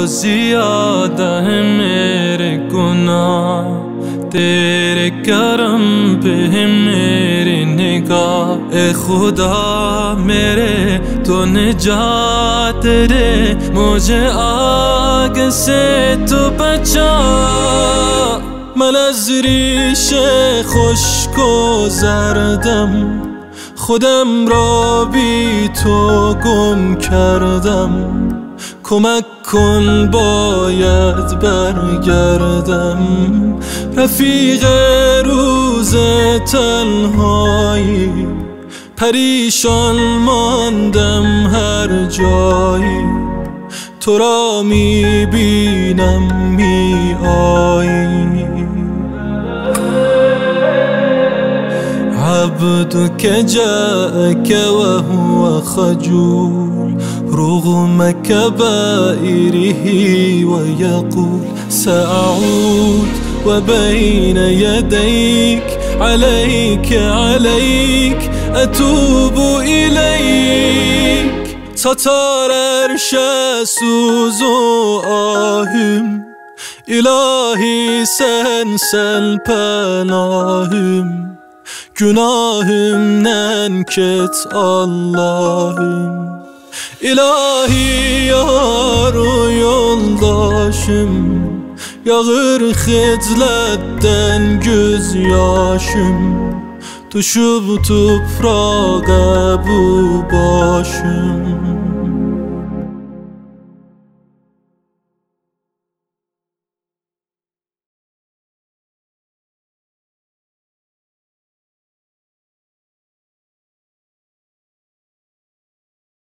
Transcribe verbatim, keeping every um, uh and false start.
ज़्यादा है मेरे गुनाह, तेरे करम पे है मेरी निगाह। ए खुदा मेरे तो निजात दे, मुझे आग से तो बचा। من از ریش خشک و زردم، خودم را بی تو گم کردم. کمک کن باید برگردم، رفیق روز تنهایی. پریشان ماندم هر جایی، تو را می بینم می آیی. عبدك جاءك وهو خجول رغم كبائره ويقول سأعود وبين يديك عليك عليك أتوب إليك. Satar erşe suzu ahim, İlahi sensen penahim. Günahımdan ket Allah'ım, İlahi yar yoldaşım. Yağır xiclətdən göz yaşım, düşüb toprağa bu başım.